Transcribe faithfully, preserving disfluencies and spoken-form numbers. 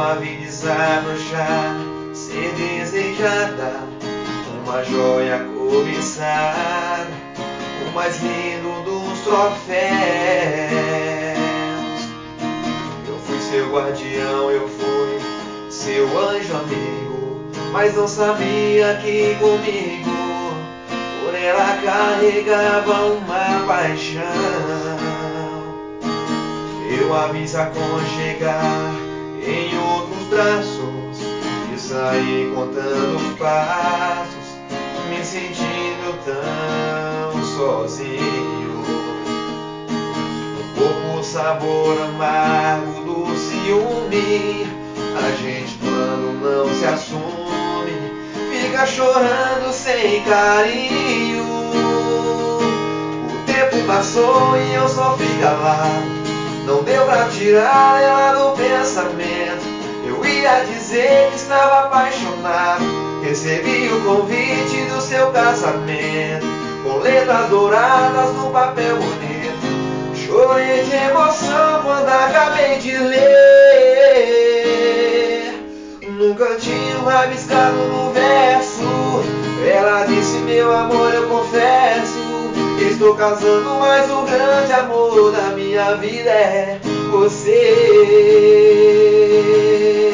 a vi desabrochar, ser desejada, uma joia cobiçada, o mais lindo dos troféus. Eu fui seu guardião, eu fui seu anjo amigo, mas não sabia que comigo por ela carregava uma paixão. Eu a vi se aconchegar em outros braços e saí contando os passos, me sentindo tão sozinho. No corpo o sabor amargo do ciúme, a gente quando não se assume fica chorando sem carinho. O tempo passou e eu só fui calado, não deu pra tirar ela do pensamento. Eu ia dizer que estava apaixonado, recebi o convite do seu casamento, com letras douradas no papel bonito. Chorei de emoção quando acabei de ler, num cantinho rabiscado no verso, ela disse: meu amor, eu confesso, estou casando, mas o grande amor da minha vida é você.